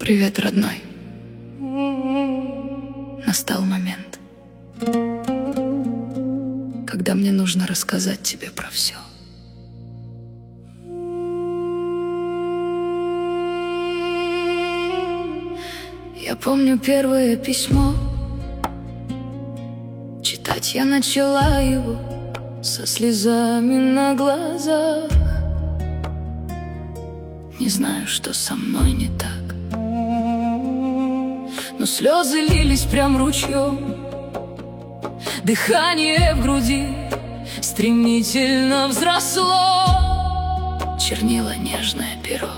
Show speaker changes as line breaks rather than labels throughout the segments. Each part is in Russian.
Привет, родной. Настал момент, когда мне нужно рассказать тебе про все. Я помню первое письмо. Читать я начала его со слезами на глазах. Не знаю, что со мной не так, но слезы лились прям ручьем. Дыхание в груди стремительно взросло. Чернила нежное перо.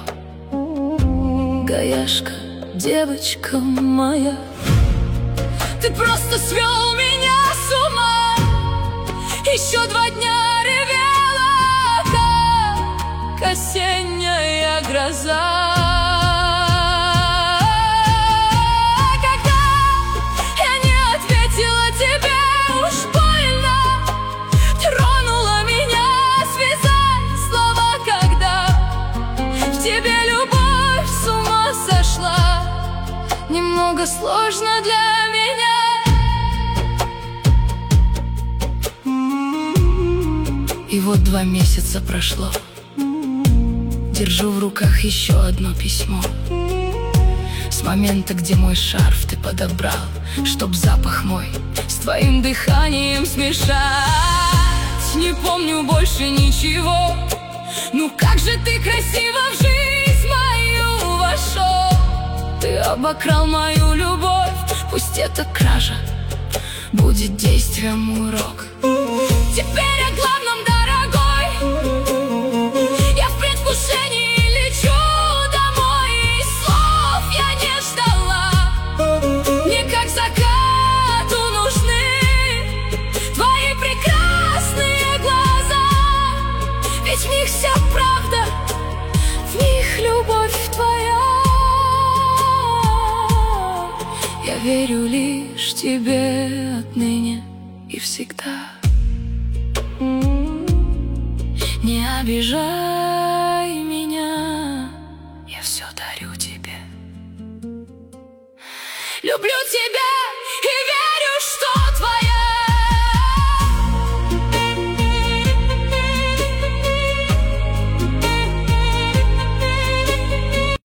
Гаяшка, девочка моя, ты просто свел меня с ума. Еще 2 дня ревела, как осенняя гроза. Немного сложно для меня. И вот 2 месяца прошло. Держу в руках еще одно письмо. С момента, где мой шарф ты подобрал, чтоб запах мой с твоим дыханием смешать. Не помню больше ничего. Ну как же ты красиво в жизнь мою вошел. Ты обокрал мою любовь, пусть эта кража будет действием урок. Теперь о главном, дорогой, я в предвкушении лечу домой. И слов я не ждала. Мне как закату нужны твои прекрасные глаза. Ведь в них вся правда, в них любовь твоя. Я верю лишь тебе отныне и всегда. Не обижай меня, я все дарю тебе. Люблю тебя и верю, что